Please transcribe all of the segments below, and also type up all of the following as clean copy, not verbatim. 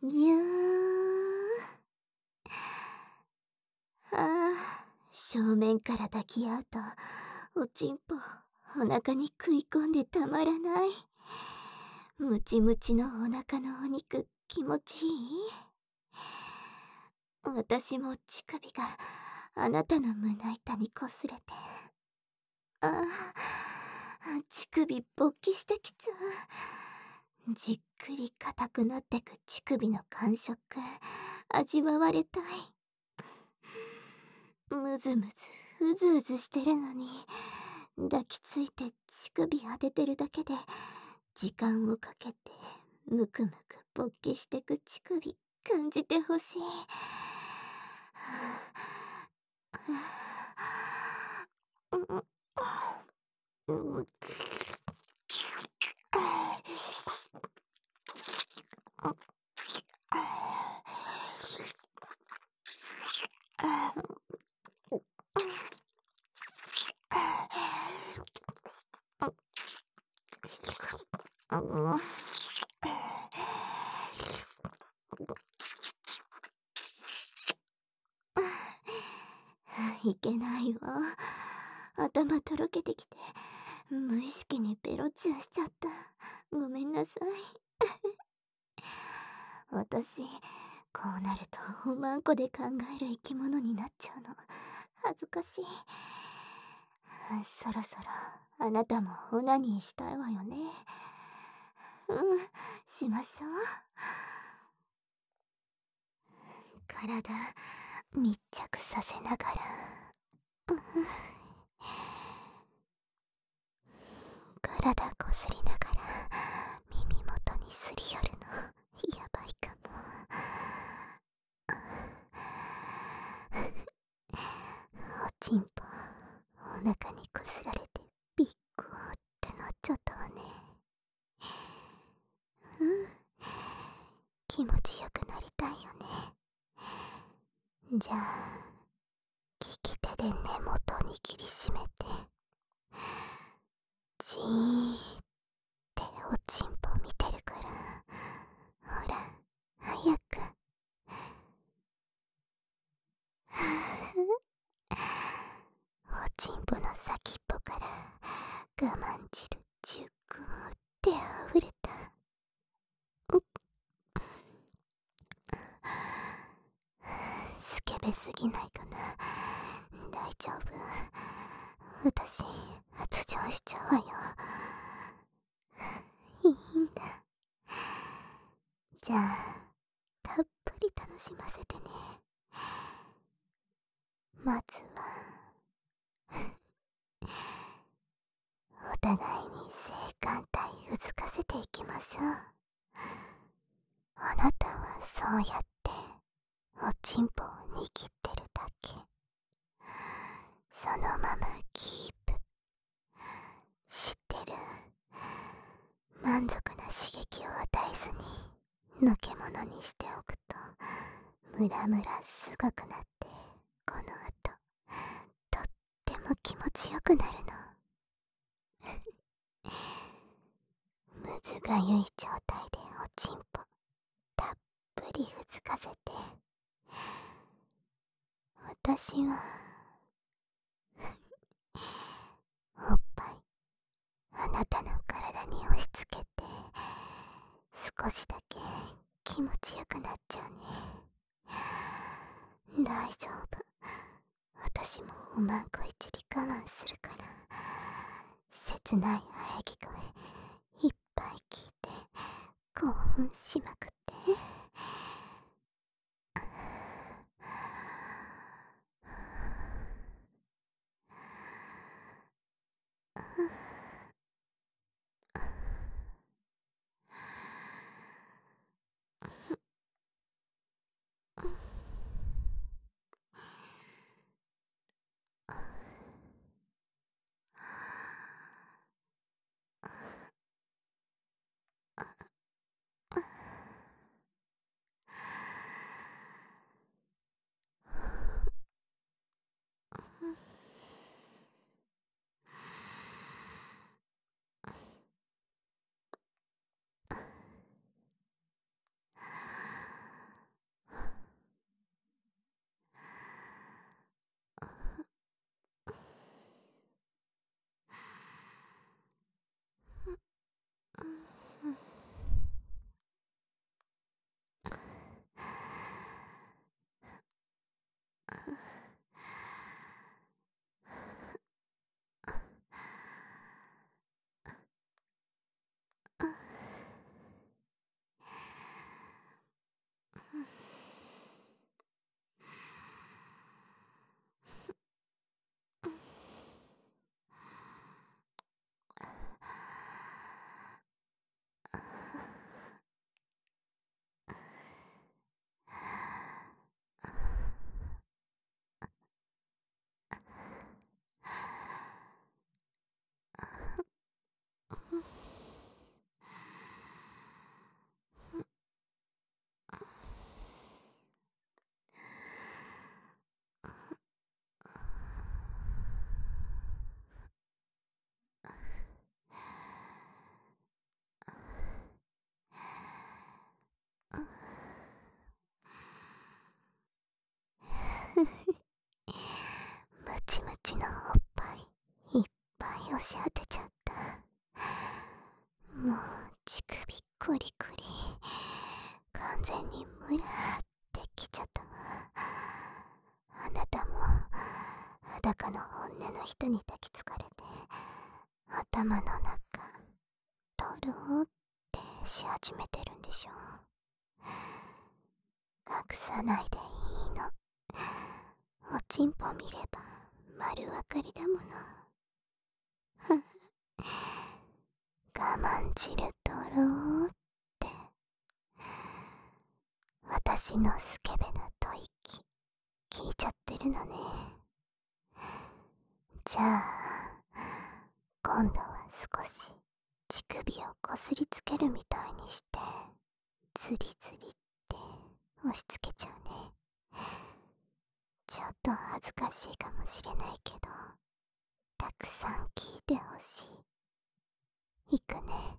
ぎゅー。正面から抱き合うと、おちんぽ、お腹に食い込んでたまらない。ムチムチのお腹のお肉、気持ちいい？私も乳首があなたの胸板にこすれて。乳首勃起してきちゃう。じっくり硬くなってく乳首の感触、味わわれたい。むずむず、うずうずしてるのに、抱きついて乳首当ててるだけで、時間をかけて、むくむく勃起してく乳首、感じてほしい。いけないわ。頭とろけてきて、無意識にベロチューしちゃった。ごめんなさい。私、こうなるとおまんこで考える生き物になっちゃうの。恥ずかしい。そろそろあなたもオナニーしたいわよね。しましょう。体密着させながら、体こすりながら耳元にすり寄るのやばいかも。おちんぽお腹にこすられてビッコーってなっちゃったわね。気持ちよくなりたいよね。じゃあ利き手で根元を握りしめて、じーっておちんぽ見てるから、ほら早く。おちんぽの先っぽから我慢汁ジュクーって溢れた。スケベすぎないかな。大丈夫。私発情しちゃうわよ。いいんだ。じゃあたっぷり楽しませてね。まずはお互いに性感帯うずかせていきましょう。あなたはそうやっておちんぽを握ってるだけ。そのままキープ。知ってる？満足な刺激を与えずにのけものにしておくとムラムラすごくなって、この後とっても気持ちよくなるの。むずがゆい状態でおちんぽたっぷりふつかせて、私はおっぱいあなたの体に押し付けて少しだけ気持ちよくなっちゃうね。大丈夫。私もおまんこ一理我慢するから。切ない喘ぎ声いっぱい聞いて興奮しまくって。 コリコリ。完全にムラーってきちゃったわ。あなたも裸の本音の人に抱きつかれて頭の中ドローってし始めてるんでしょ。隠さないでいいの。おちんぽ見れば丸わかりだもの。我慢汁ドローって。私のスケベな吐息聞いちゃってるのね。じゃあ今度は少し乳首をこすりつけるみたいにしてズリズリって押し付けちゃうね。ちょっと恥ずかしいかもしれないけどたくさん聞いてほしい。いくね。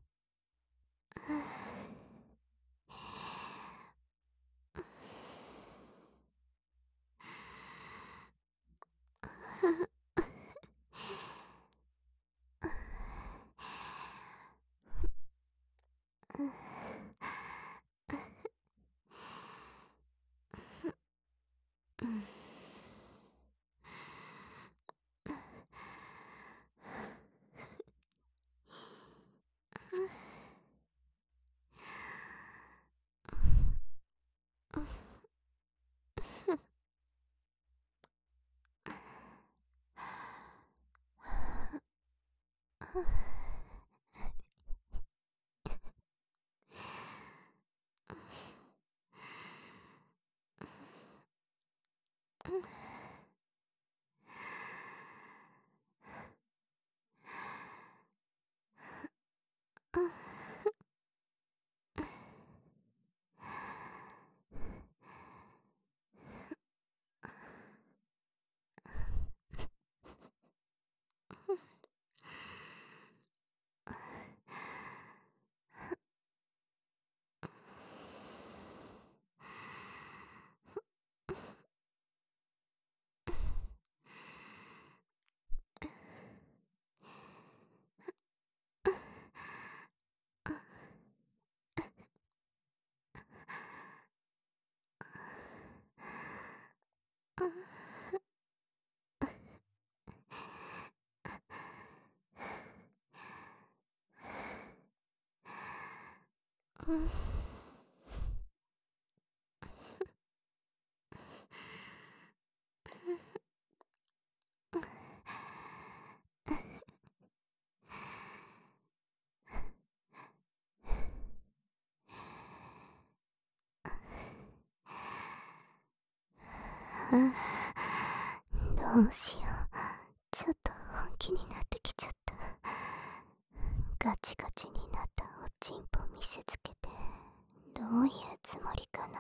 どうしよう。ちょっと本気になってきちゃった。ガチガチになったおちんぽ見せつけてどういうつもりかな。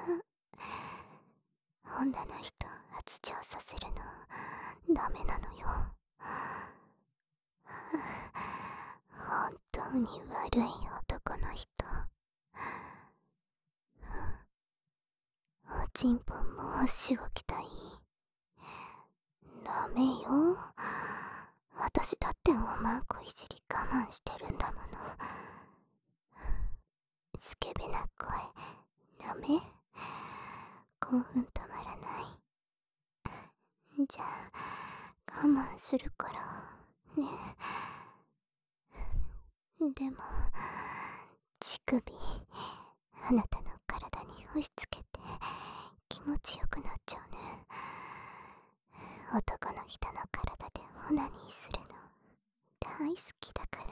女の人発情させるのダメなのよ。本当に悪い男の人。おちんぽもうしごきたい。ダメよ。私だっておまんこいじり我慢してるんだもの。スケベな声ダメ。興奮止まらない。じゃあ我慢するからね。でも乳首あなたの体に押し付けて気持ちよくなっちゃうね。男の人の体でオナニーするの大好きだから。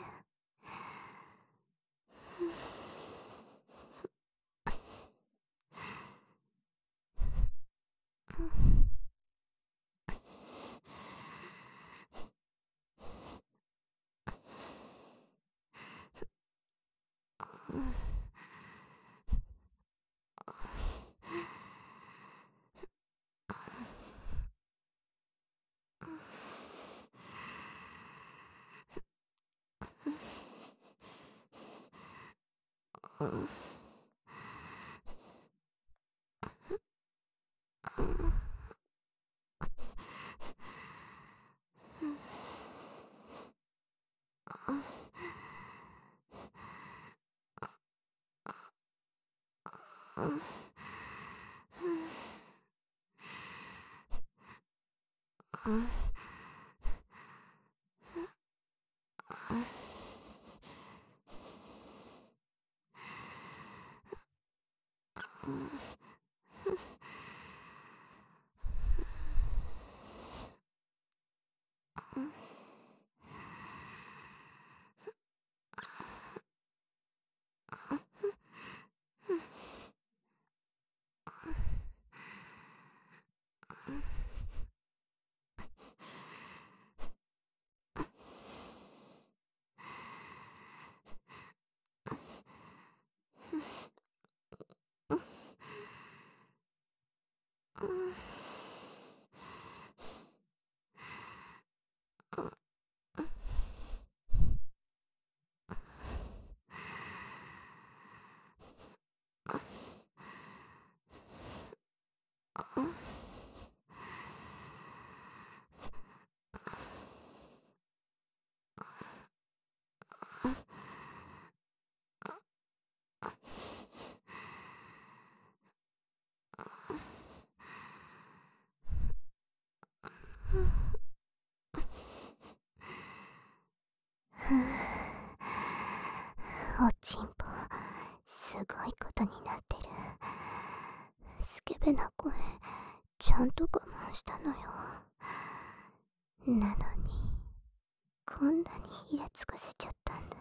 おちんぽ、すごいことになってる。スケベな声、ちゃんと我慢したのよ。なのに、こんなにイラつかせちゃったんだ。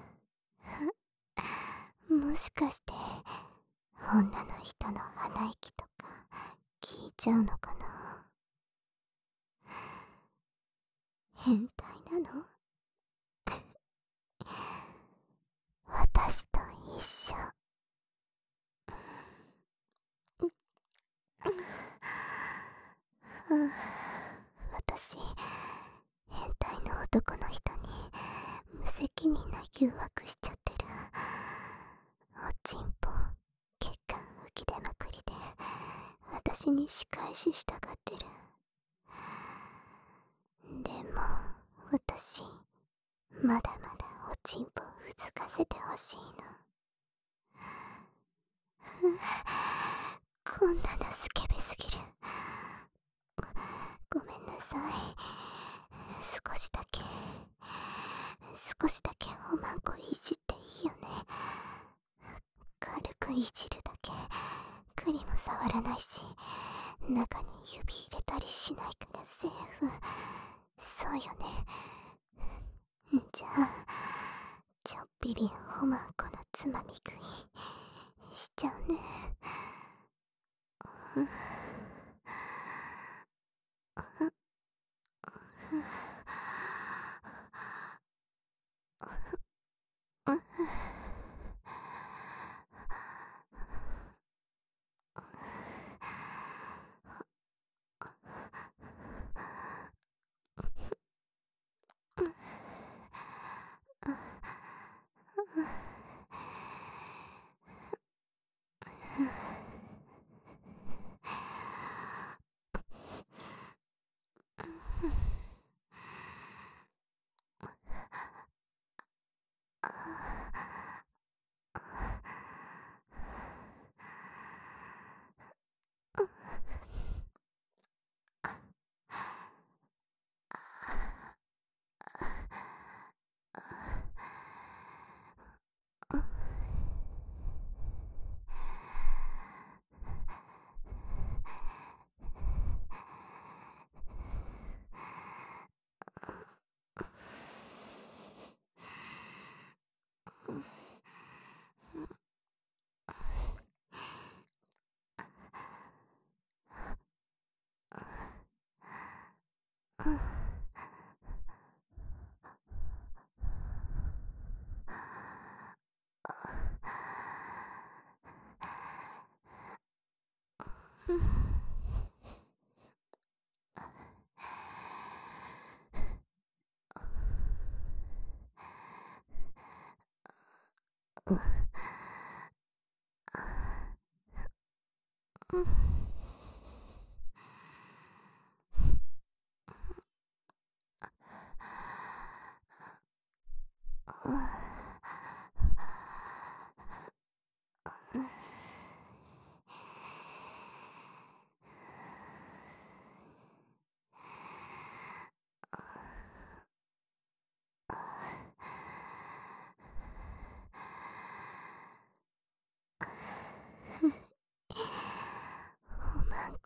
もしかして、女の人の鼻息とか、聞いちゃうのかな。変態なの？私と一緒。私、変態の男の人に無責任な誘惑しちゃってる。おちんぽ、血管浮き出まくりで、私に仕返ししたがってる。でも、私、まだまだおちんぽうずかせてほしいの。こんなのスケベすぎる。ごめんなさい。少しだけおまんこいじっていいよね。軽くいじるだけ。栗も触らないし、中に指入れたりしないからセーフ。そうよね。じゃあ、ちょっぴりおまんこのつまみ食いしちゃうね。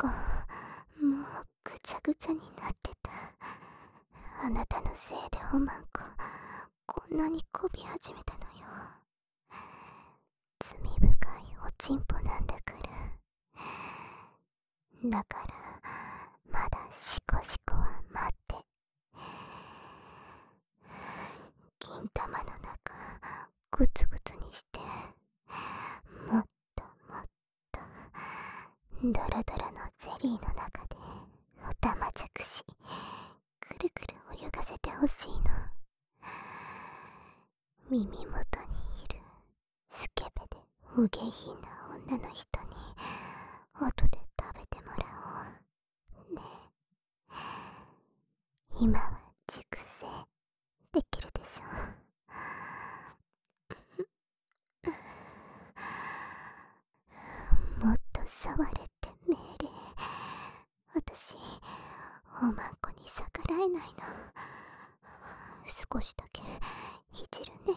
こ、もうぐちゃぐちゃになってた。あなたのせいでおまんこ、こんなにこび始めたのよ。罪深いおちんぽなんだから。だから、まだシコシコは待って。金玉の中、グツグツにして、もっともっと、ドロドロのゼリーの中で、おたまじゃくし、くるくる泳がせてほしいの。耳元にいるスケベでお下品な女の人に後で食べてもらおうね。今は熟成できるでしょ。もっと触れって命令。私おまんこに逆らえないの。少しだけいじるね。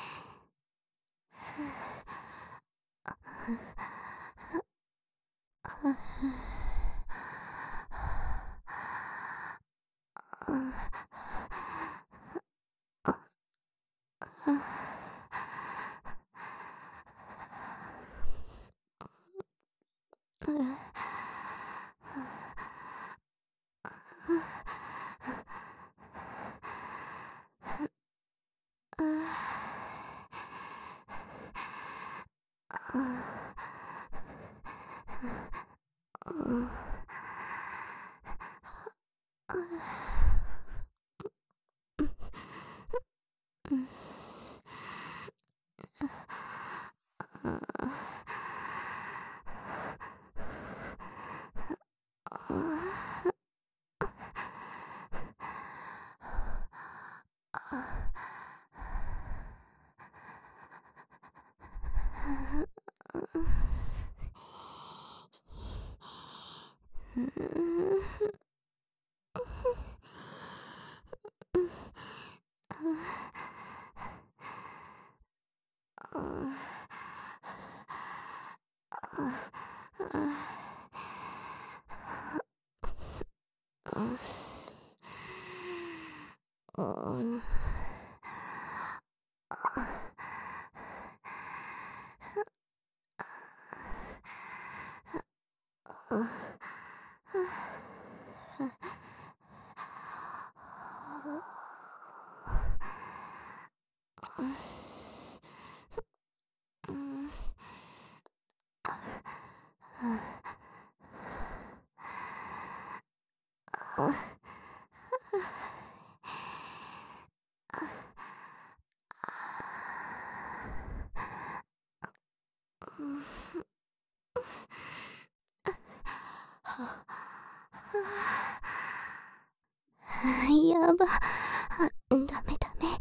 やば。ダメダメ。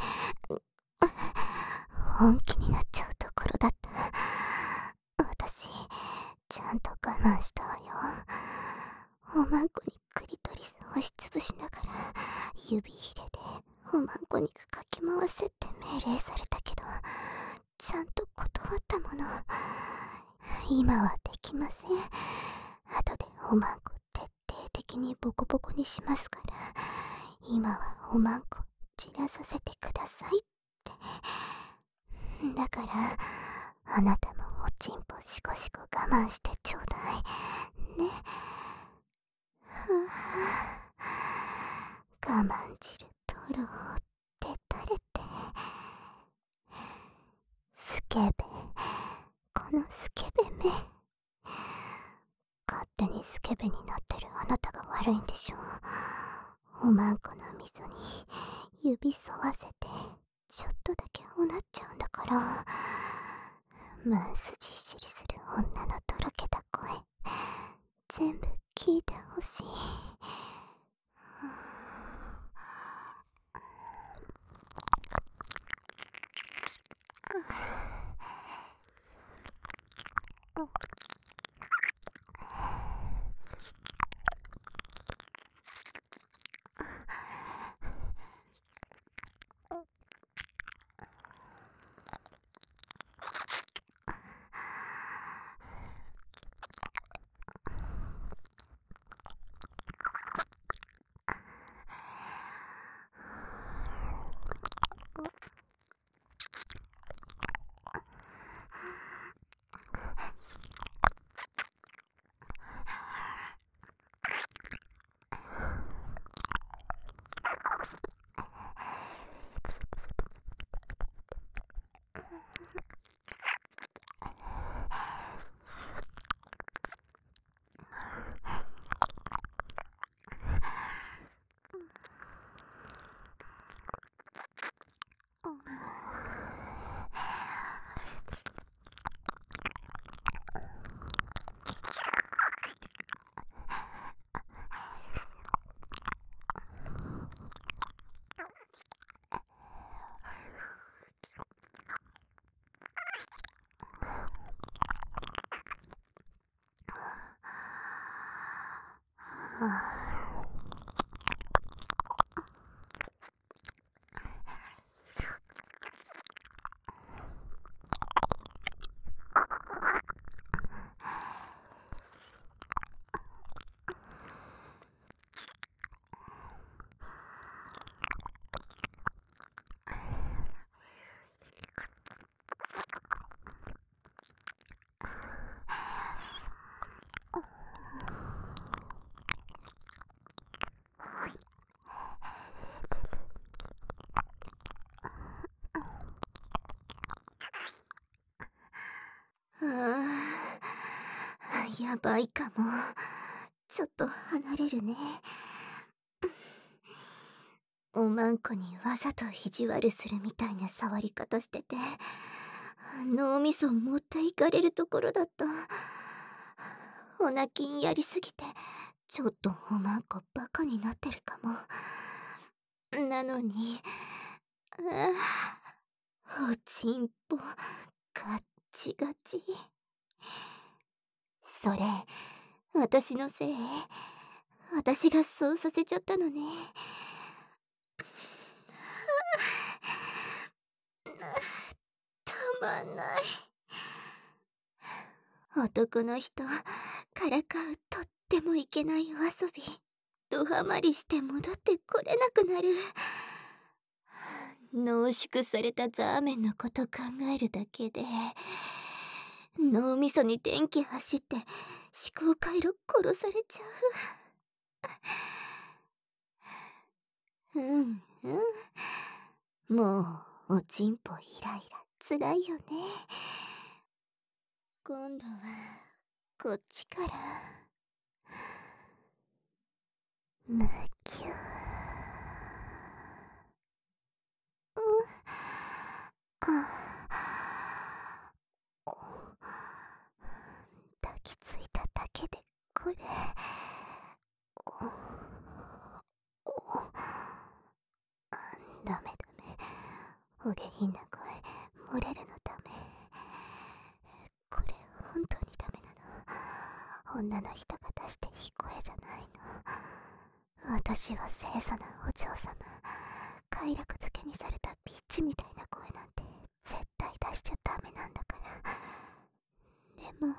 本気になっちゃうところだった。私、ちゃんと我慢したわよ。おまんこにクリトリスを押しつぶしながら、指ひれでおまんこ肉かき回せって命令されたけど、ちゃんと断ったもの。今はできません。後でおまんこ徹底的にボコボコにしますから、今はおまんこ散らさせてくださいって。だからあなたもおちんぽシコシコ我慢してちょうだいね。我慢汁とろって垂れて、スケベ、このスケベめ。勝手にスケベになってるあなたが悪いんでしょ。おまんこの溝に指沿わせてちょっとだけおなっちゃうんだから。マンスジいじりする女のとろけた声、全部聞いてほしい。 やばいかも。ちょっと離れるね。おまんこにわざと意地悪するみたいな触り方してて、脳みそ持っていかれるところだった。おなきんやりすぎて、ちょっとおまんこバカになってるかも。なのに、おちんぽ、ガッチガチ。それ、私のせい？私がそうさせちゃったのね。たまんない。男の人からかうとってもいけないお遊び、ドハマりして戻ってこれなくなる。濃縮されたザーメンのこと考えるだけで脳みそに電気走って思考回路殺されちゃう。もうおちんぽイライラつらいよね。今度はこっちからむきゅー。抱きついただけでこれダメ。お下品な声漏れるのダメ。これ本当にダメなの？女の人が出していい声じゃないの？私は清楚なお嬢様、快楽付けにされたビッチみたいな声なんて絶対出しちゃダメなんだから。でも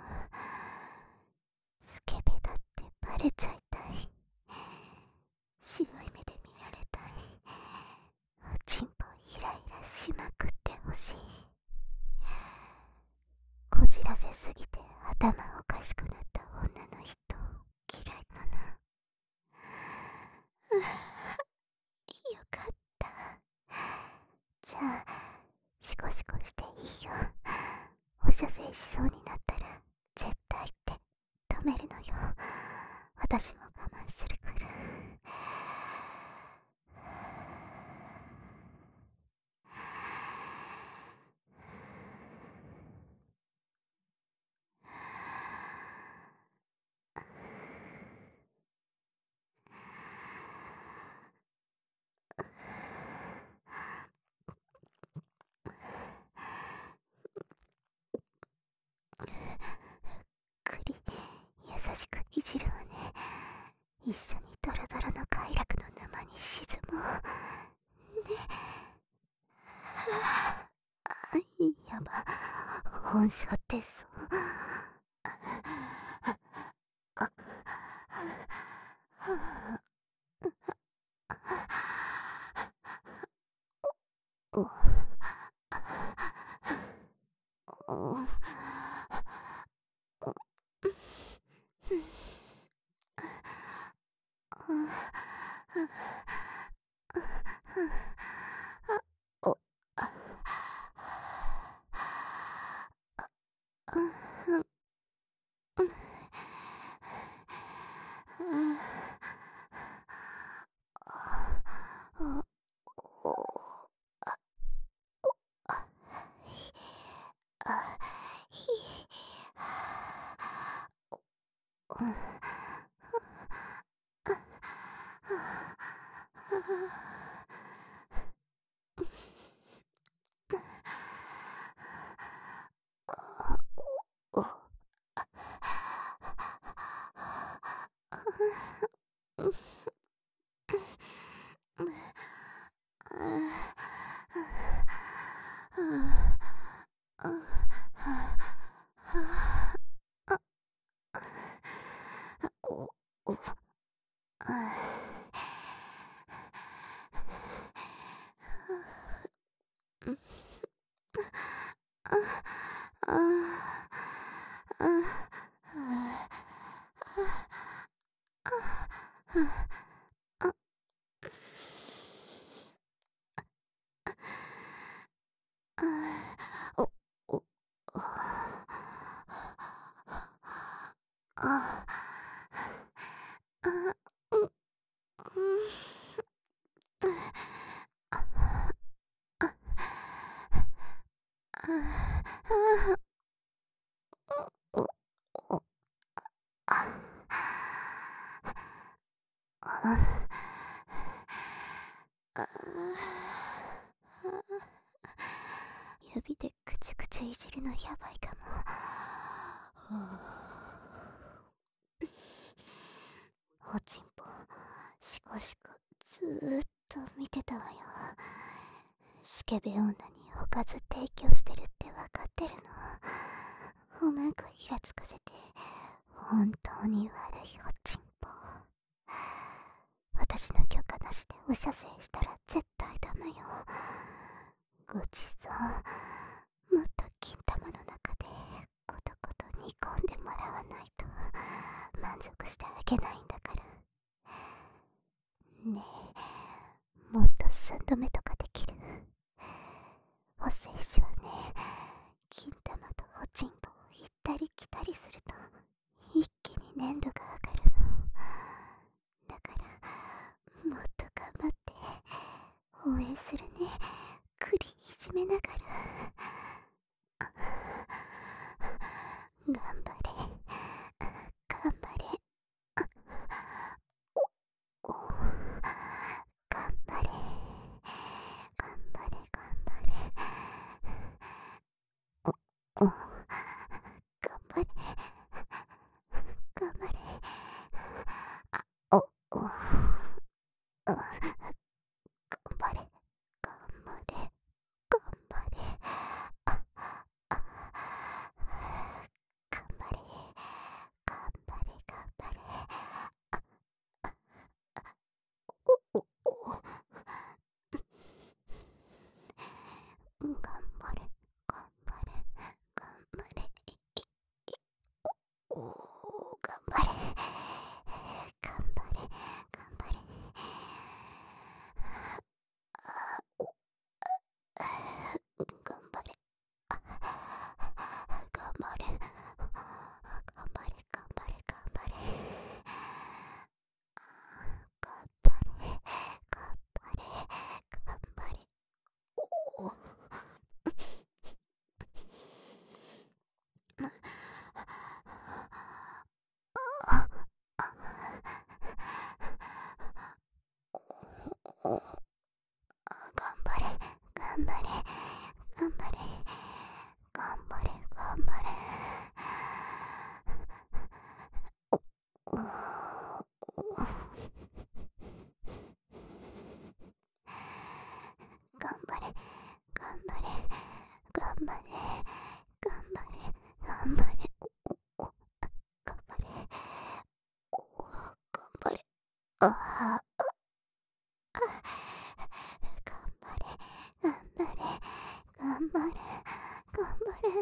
スケベだってバレちゃいたい。白い目で見られたい。おちんぽイライラしまくってほしい。こじらせすぎて頭おかしくなった女の人嫌いかな。よかった。じゃあシコシコしていいよ。お射精しそうになったら絶対って止めるのよ。私も我慢するから。くり優しくいじるわね。一緒にドロドロの快楽の沼に沈もうね。やば、本性出そう。おお指でくちゅくちゅいじるのやばいかも。おちんぽしこしこずーっと見てたわよ。スケベ女におかず提供してるってわかってるの。おまんこひらつかせて本当に悪いおちんぽ。私の許可なしでお射精したら絶対ダメよ。ごちそう、もっと金玉の中でコトコト煮込んでもらわないと満足してあげないんだから。ねえ、もっと寸止めとかできる？お精子はね、金玉とおちんぽを行ったり来たりすると一気に粘度が上がるの。だからもっと頑張って応援するね。栗いじめながら。頑張れ頑張れ。お頑張れ頑張れ頑張れ。お頑張れ頑張れ。お頑張れ頑張れ頑張れ。頑張れ頑張れ頑張れ。お頑張れ頑張れ頑張れ。お頑張れ頑張れ頑張れ。頑張れ頑張れ頑張れ頑張れ頑張れ頑張れ頑張れ。お頑張れ頑張れ頑張れ頑張れ頑張れ。頑張れ頑張れ頑張れ頑張れ頑張れ。頑張れ頑張れ。あ頑張れ頑張れ頑張れ頑張れ。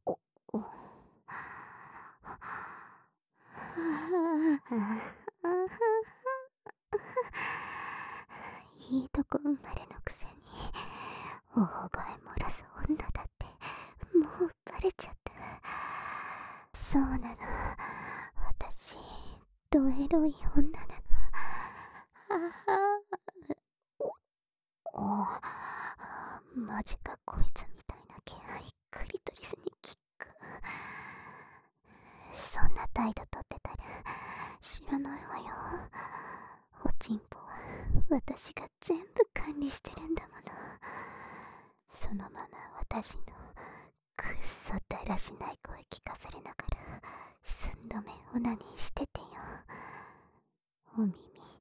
いいとこ生まれのくせに大声漏らす女だってもうバレちゃった。そうなの、私ドエロい女なの。マジかこいつみたいな気配クリトリスにキック。そんな態度とってたら知らないわよ。おちんぽは私が全部管理してるんだもの。そのまま私のくっそだらしない声聞かされながら寸止めオナニーしててよ。お耳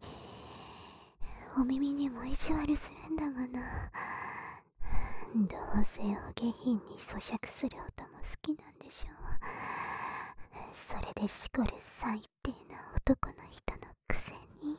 お耳にも意地悪するんだもの。どうせお下品に咀嚼する音も好きなんでしょう。それでしこる最低な男の人のくせに。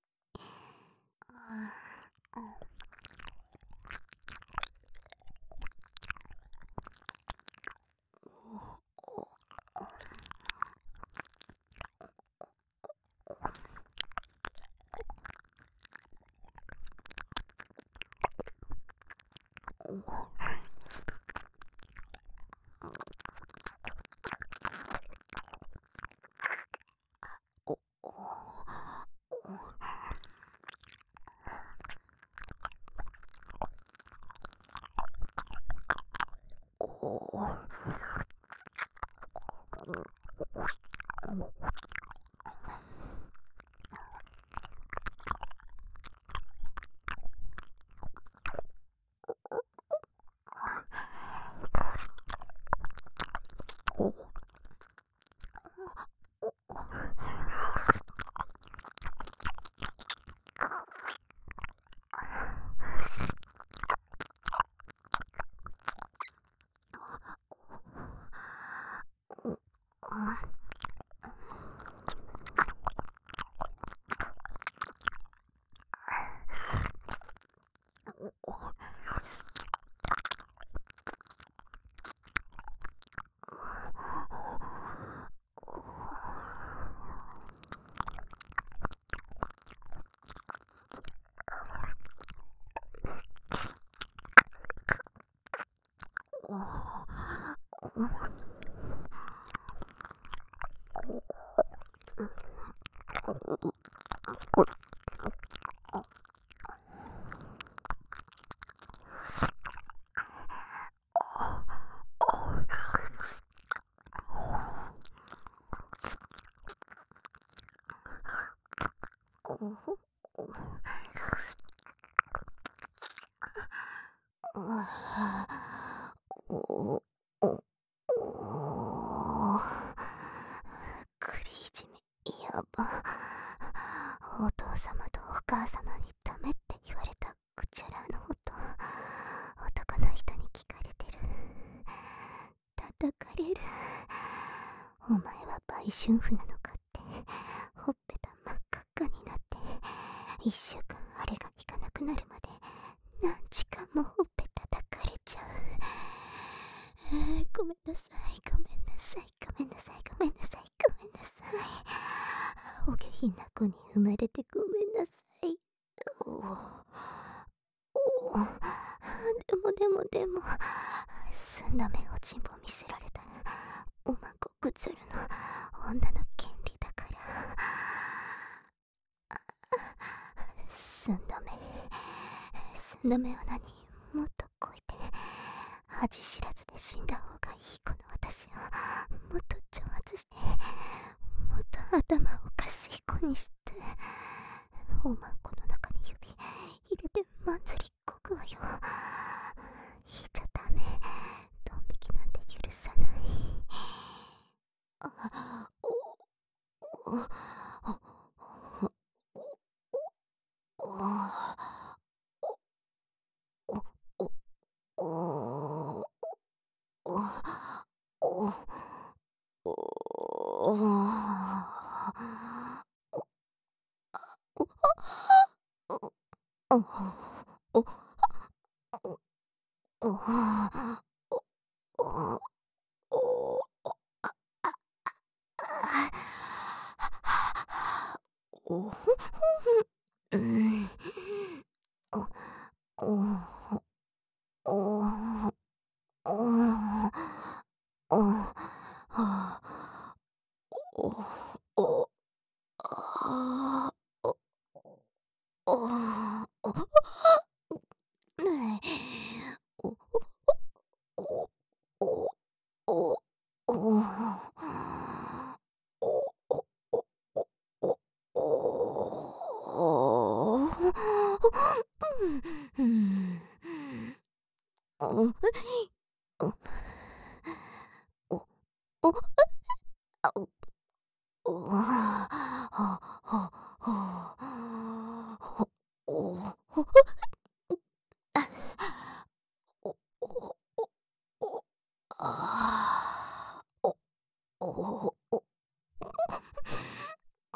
クリいじめやば。お父様とお母様にダメって言われたくちゃらのこと男の人に聞かれてる。叩かれる。お前は売春婦なのかってほっぺた真っ赤っかになって一週間あれが引かなくなるまで何時間もほっぺ叩かれちゃう。ごめんなさいごめんなさいごめんなさいごめんなさいごめんなさい。お下品な子に生まれてごめんなさい。でも澄んだ目おちんぽ見せられたらおまごくずるの女の権利だから。澄んだ目は何、もっとこいて恥知らずで死んだ方がいいこの私をもっと挑発してもっと頭おかしい子にしておまんこの中に指入れてまんずりこくわよ。引いちゃダメ、ドン引きなんて許さない。うん。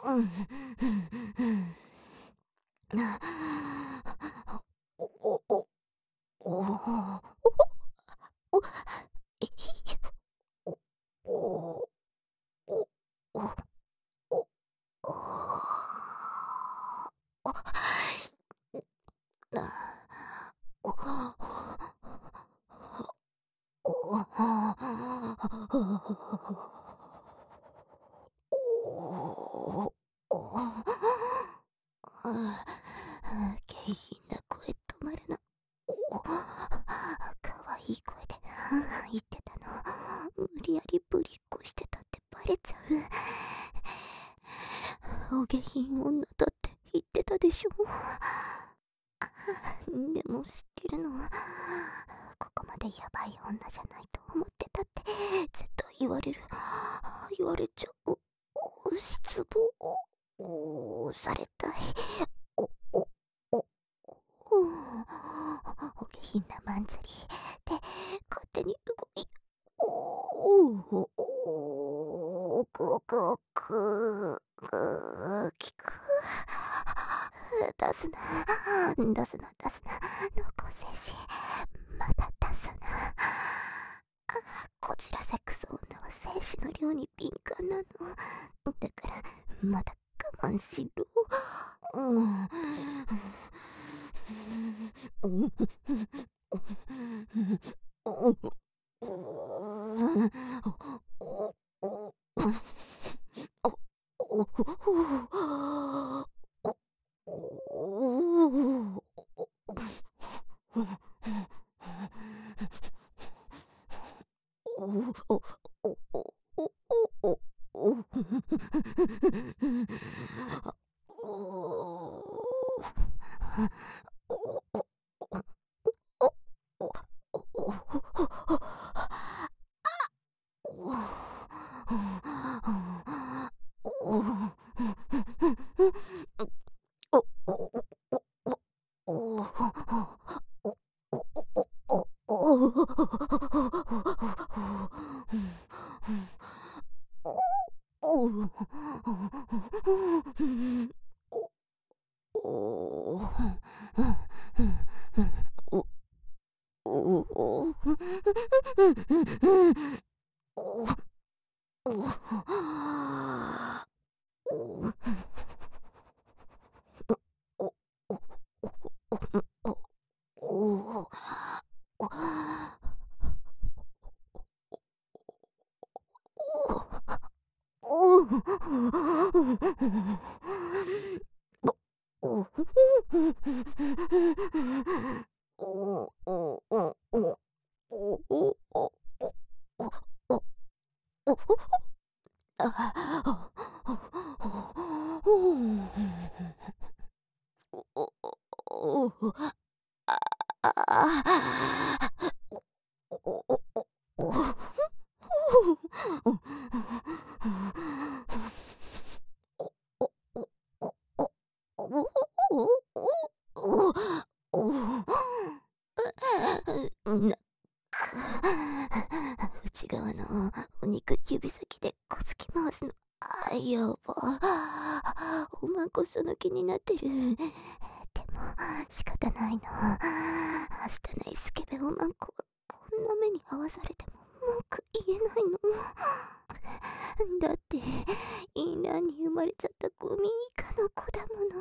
下品な声止まらな。可愛い声で言ってたの。無理やりぶりっこしてたってバレちゃう。お下品女だって言ってたでしょ。でも知ってるの。ここまでヤバい女じゃないと思ってたって絶対言われる。言われちゃう。失望されたい。お下品なマンツリーで勝手に動い聞く。出すな濃厚精子まだ出すな。こちらセックス女は精子の量に敏感なのだからまだ我慢しろ。内側のお肉指先でこつき回すの。やば。おまんこその気になってる。でも仕方ないの。はしたないスケベおまんこはこんな目に遭わされても文句言えないの。だってインランに生まれちゃったゴミ以下の子だもの。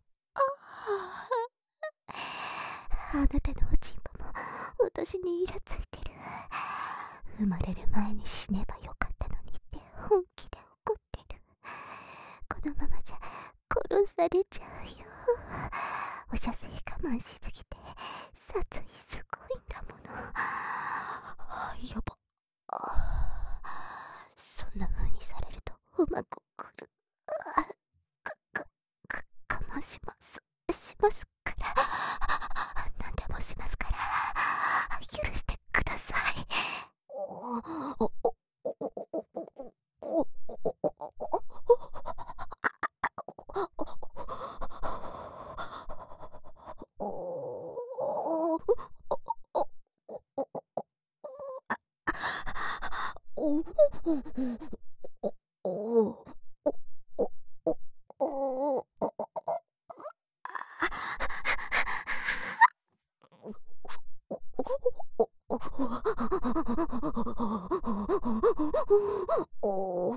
あなたのおちんぽも私にイラついてる。生まれる前に死ねばよかったのにって本気で怒ってる。このままじゃ殺されちゃうよ。お射精我慢しすぎて殺意すごいんだもの。やば。そんな風にされるとうまくくる。我慢しますから何でもしますから許してください。 お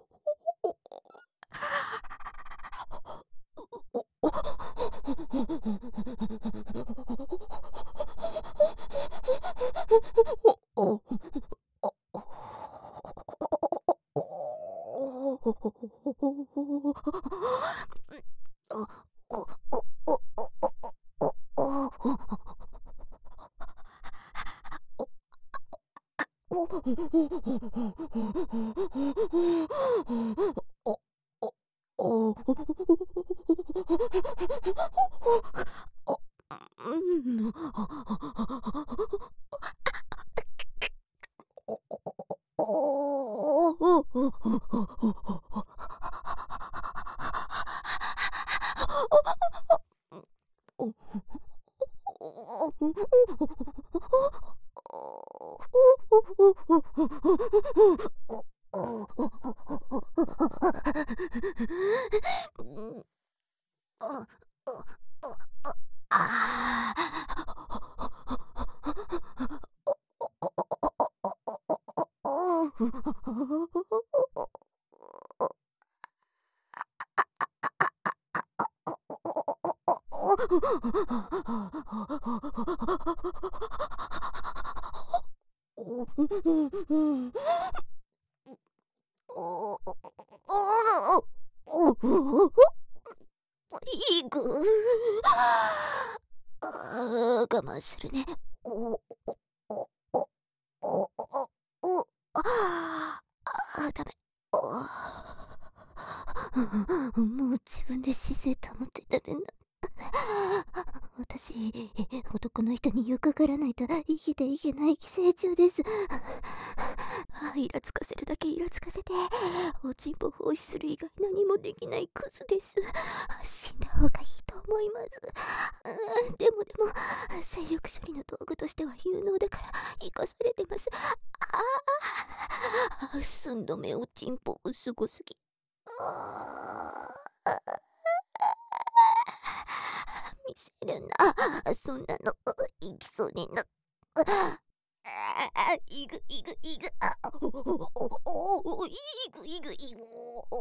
いく我慢するね。ダメ。もう自分で姿勢保っていられんな。私、男の人によくがらないと生きていけない寄生虫です。イラつかせるだけイラつかせて、おちんぽ放置する以外何もできないクズです。死んだ方がいいと思います。でも、性欲処理の道具としては有能だから生かされてます。寸止めおちんぽすごすぎ。見せるな、そんなのいきそうにな。いぐいぐいぐ、いぐいぐいぐ、いぐ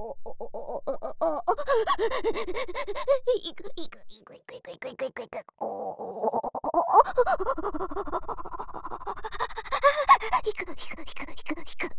いぐいぐいぐいぐいぐいぐいぐいぐいぐ、いくいくいくいくいく、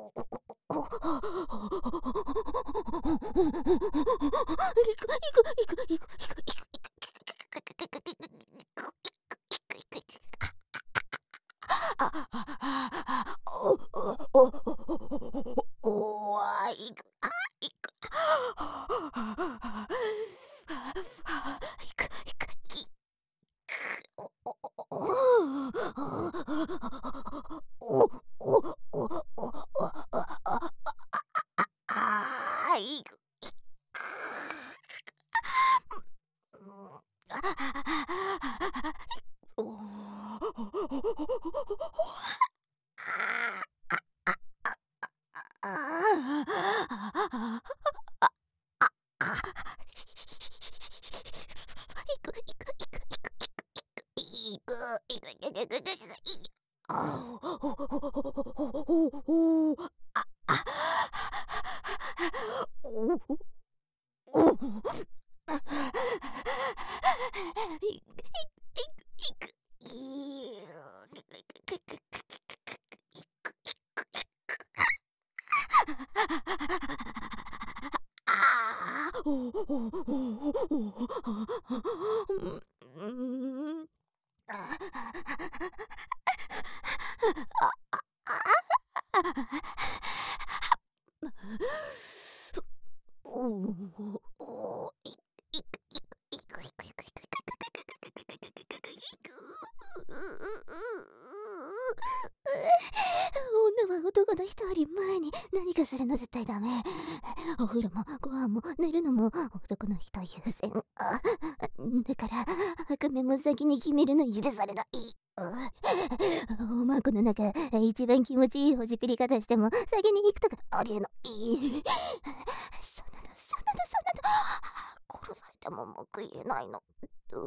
女は男の人より前に何かするの絶対ダメ。お風呂もご飯も寝るのも男の人優先。だから赤目も先に決めるの許されない。おまんこの中一番気持ちいいほじくり方しても先に行くとかありえない。そんなの殺されても文句言えないの。だ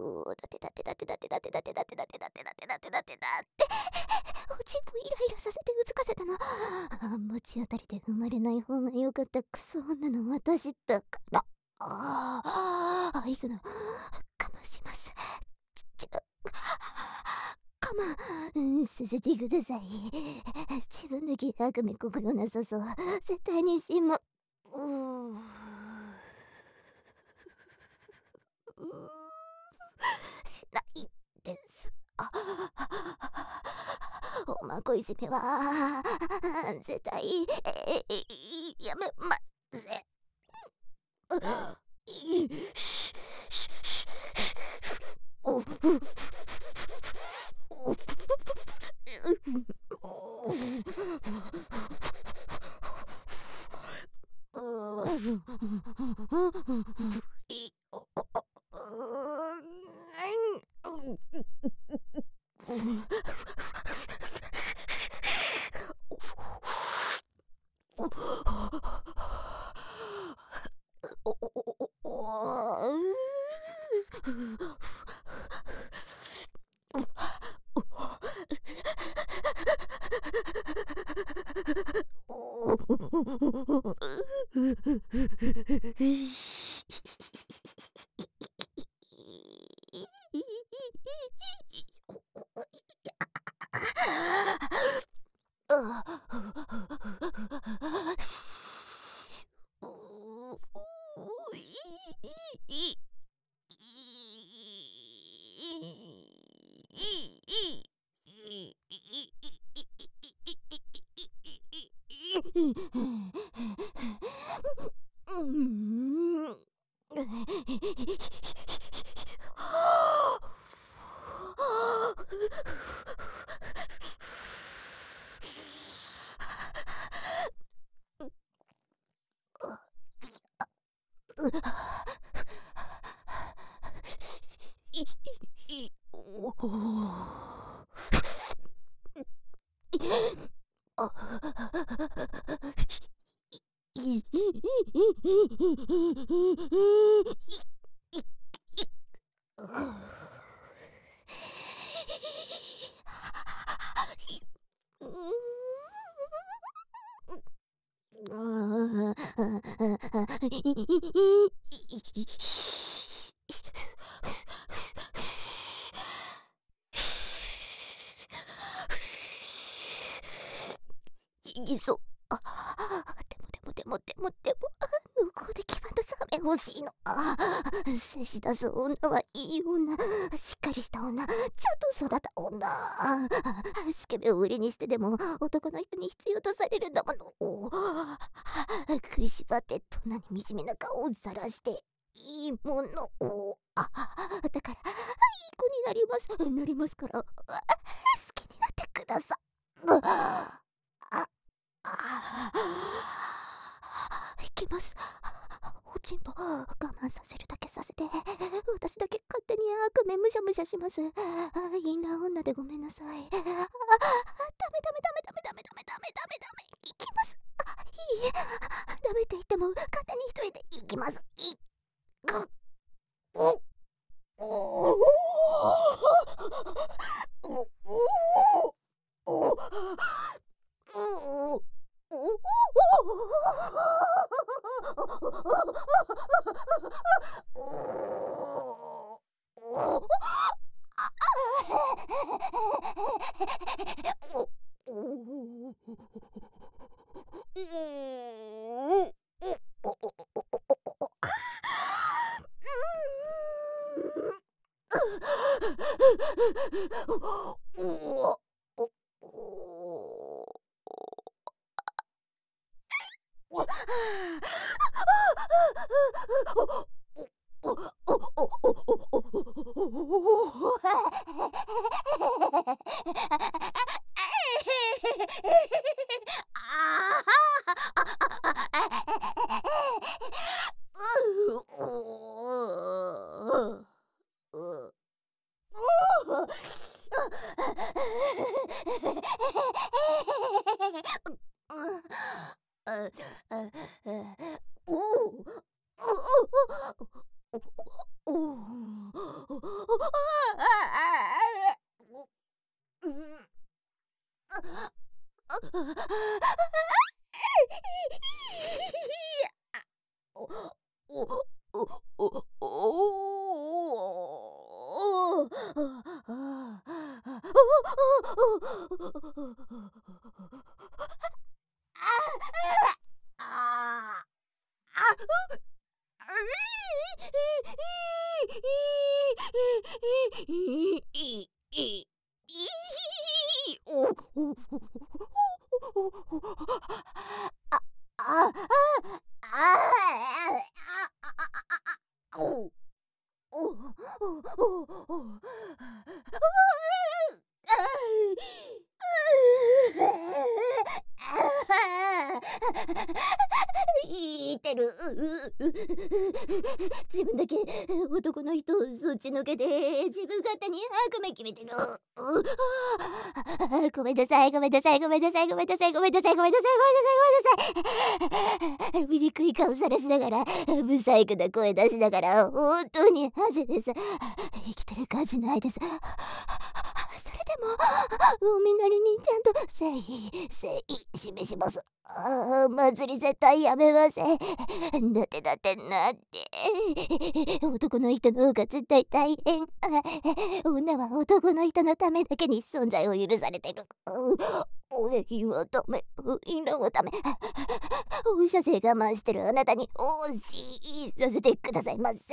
っておちんぽイライラさせてうつかせたの。も口当たりで生まれない方がよかったクソ女の私だから。行くの我慢します。我慢させてください。自分だけ悪目心なさそう。絶対にしないです。おまこいじめは絶対やめません。いそう。向こうで決まったザメ欲しいの。差し出す女はいい女、しっかりした女、ちゃんと育った女。スケベを売りにしてでも男の人に必要とされるんだもの。食いしばって隣に惨めな顔をさらしていいもの。だからいい子になりますから、好きになってください。行きます。おちんぽ我慢させるだけさせて、私だけ勝手に悪夢むしゃむしゃします。インナー女でごめんなさい。ダメ。行きます。いいえ、ダメって言っても勝手に一人で行きます。 言ってる。自分だけ男の人をそっちのけで自分勝手に悪夢決めてる。ごめんなさい、ごめんなさい、ごめんなさい、ごめんなさい、ごめんなさい、ごめんなさい、ごめんなさい、ごめんなさい。醜い顔さらしながら、不細工な声出しながら、本当に恥です。生きてる感じないです。それでも、みなりにちゃんと誠意示します。祭り絶対やめません。だって男の人の方が絶対大変。女は男の人のためだけに存在を許されてる。俺はダメ。今はダメ。放射性我慢してるあなたにおしさせてくださいませ。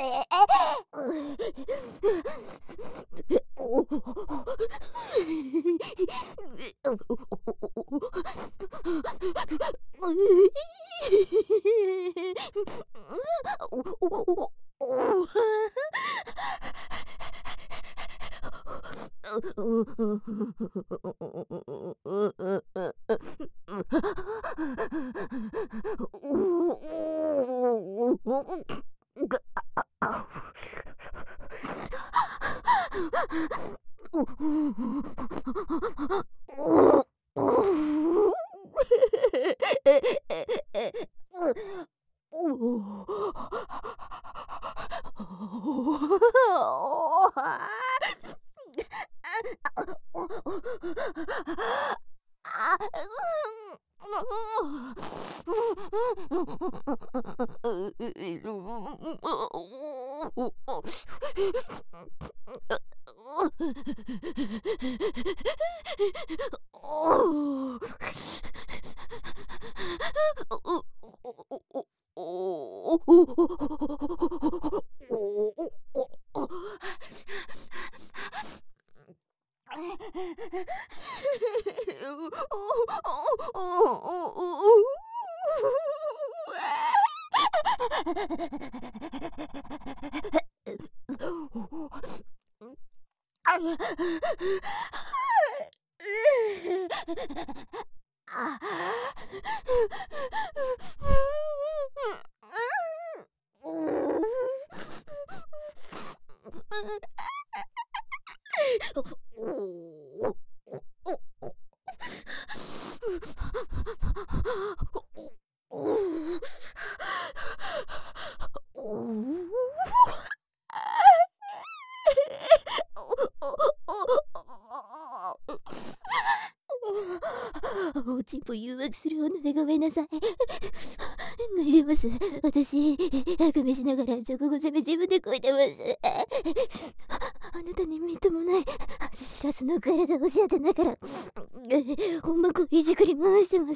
おちんぽ誘惑する女でごめんなさい。脱いでます。私、あくびしながら直後攻め自分でこいてます。あなたにみっともない足知らずの体をし当てながら、ほんまこいじくり回してます。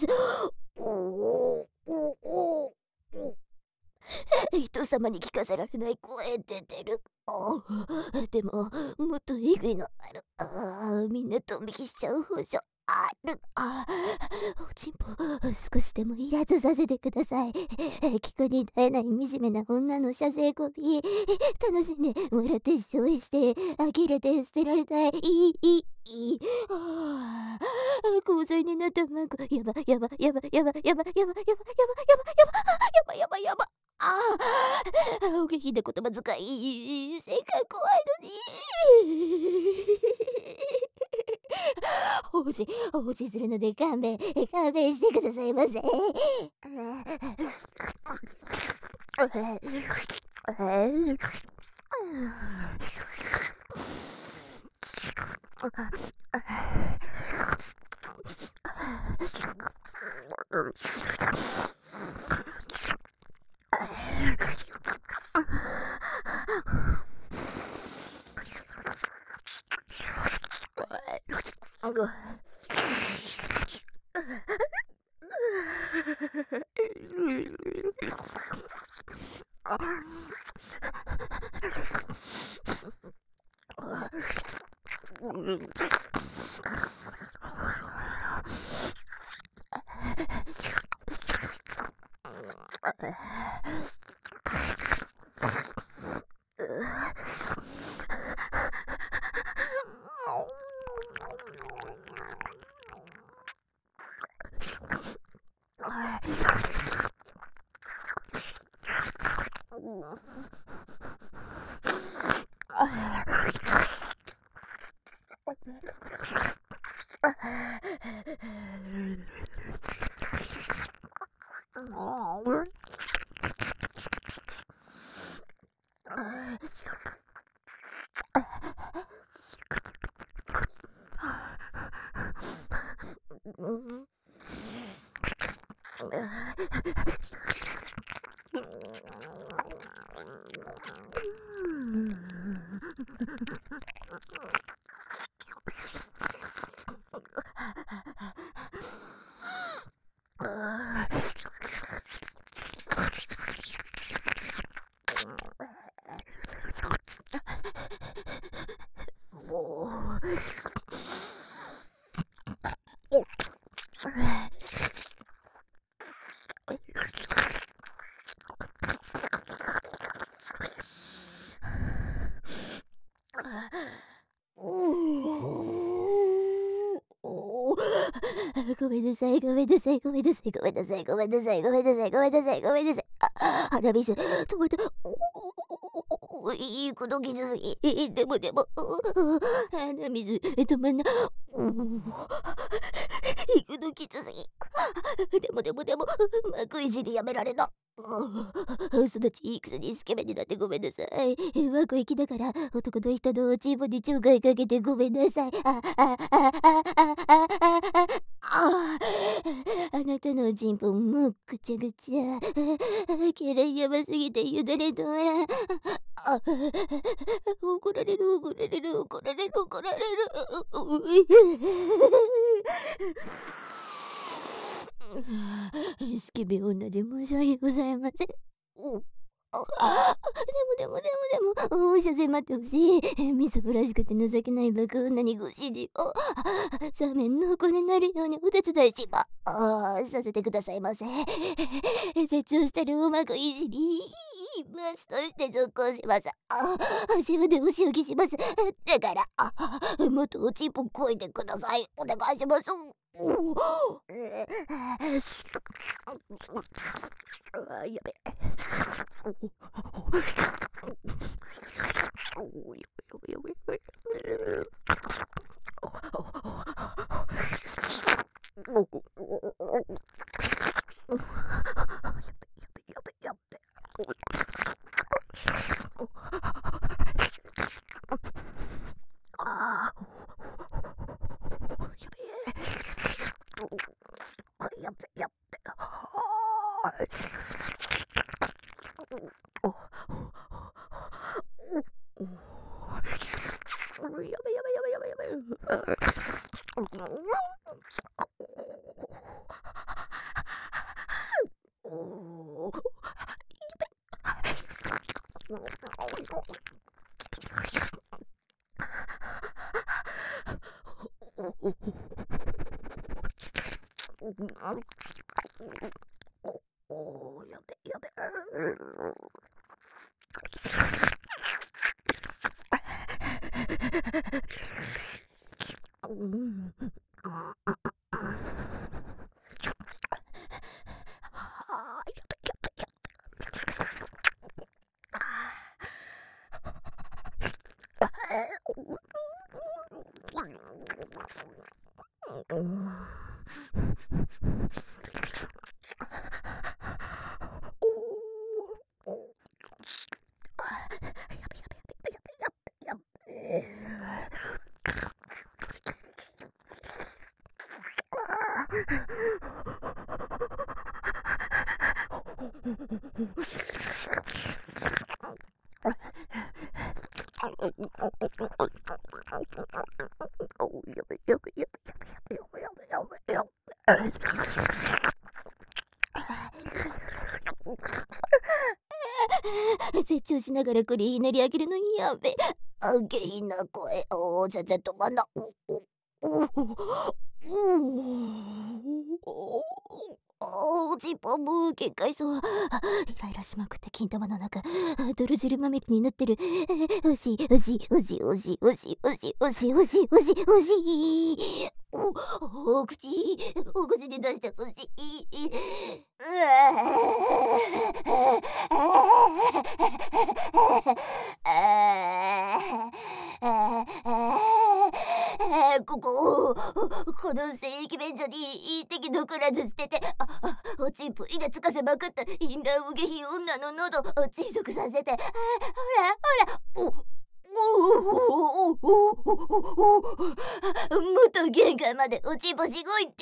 人様に聞かせられない声出てる。でももっとえぐいのある。みんなドン引きしちゃう方所ある。おちんぽ少しでもイラッとさせてください。聞くに耐えない惨めな女の射精こび楽しんで笑って消費して呆れて捨てられたい。洪水になったマンコ。やばやばやばやばやばやばやばやばやばやばやばやば。お下品な言葉遣い。世界怖いのに。放置するので勘弁してくださいませ。 ごめんなさい、ごめんなさい、ごめんなさい、ごめんなさい、ごめんなさい、ごめんなさい、ごめんなさい、ごめんなさい。鼻水、止まった。いいこと気づき。でも、鼻水、止まんな。いいこと気づき。でも、うまくいじりやめられな。そのちいいくせにスケベになってごめんなさい。うまくいきながら男の人のチームに懲戒かけてごめんなさい。あなたのチンポもうぐちゃぐちゃ。嫌いやばすぎてよだれ止まらん。怒られる。スケベ女で申し訳ございません。でも、おしゃせ待ってほしい。みそぼらしくて情けないバカ女にご指示を、サメンの子になるようにお手伝いしさせてくださいませ。成長したらうまくいじります。そして続行します。自分でお仕置きします。だから、もっとおちんぽこいてください。お願いします。やべ。やべ。 成長しながらこれひねり上げるのやべ。下品な声。全然止まんな。おちんぽもう限界そう。イライラしまくって金玉の中泥汁まみれになってる。おしおしおしおしおしおしおしおしおしおしお口で出してほしい。この聖域便所に一滴残らず捨てて、おちんぽイラつかせまくった淫乱無下品女の喉を窒息させて、ほらもっと限界までおちんぽしごいって。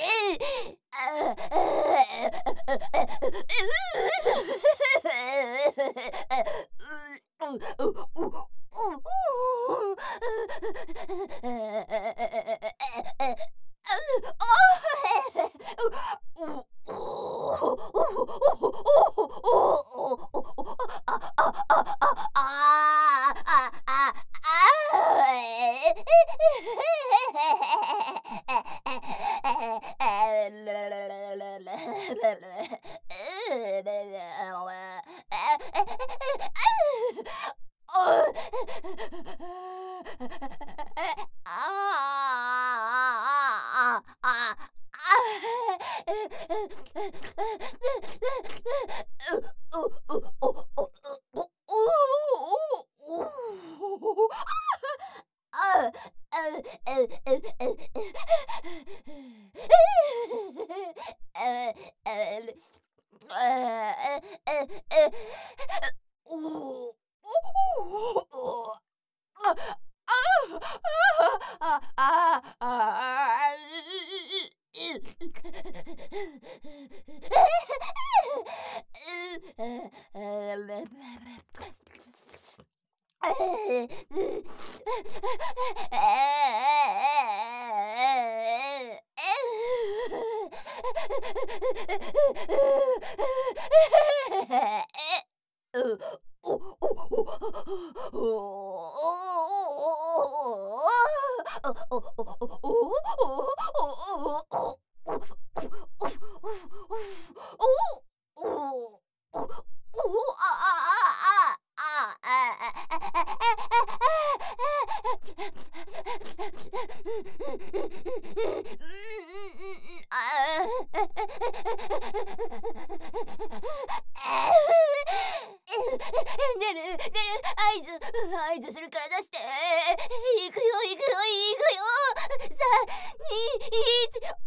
合図するから出して。いくよいくよいくよ。3、2、1。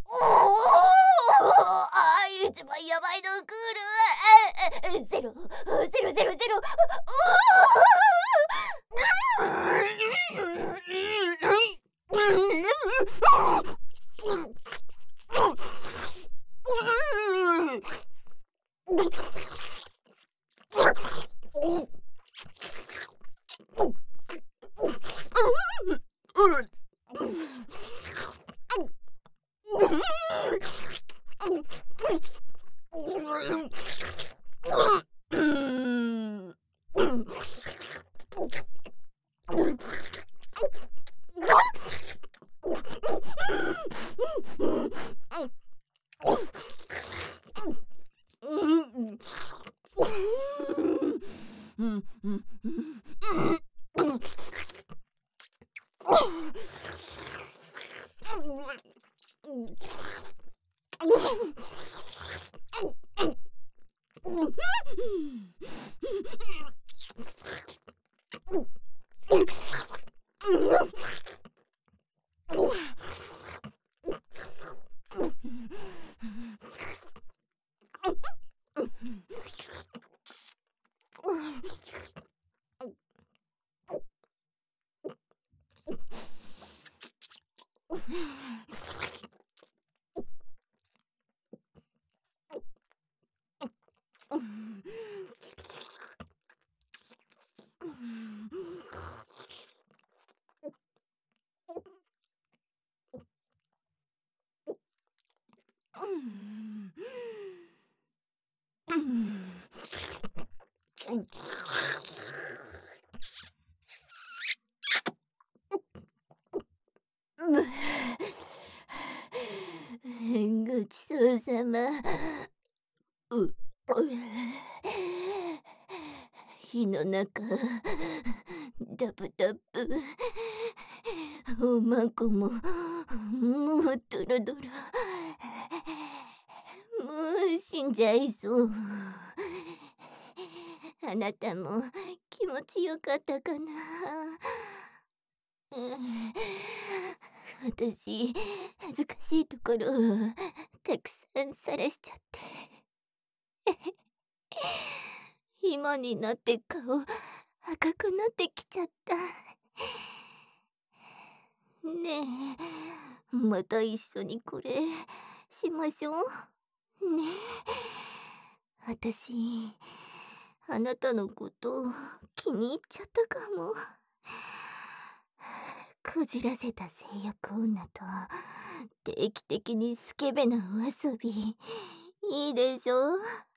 一番やばいの来る。ゼロゼロゼロゼロ。 ごちそうさま。う、う、火の中、ダブダブ。おまんこも、もうドロドロ。もう死んじゃいそう。あなたも気持ちよかったかな。私、恥ずかしいところをたくさん晒しちゃって。今になって顔赤くなってきちゃった。ねえ、また一緒にこれしましょうね。私、あなたのこと気に入っちゃったかも。こじらせた性欲女と定期的にスケベなお遊び、いいでしょ。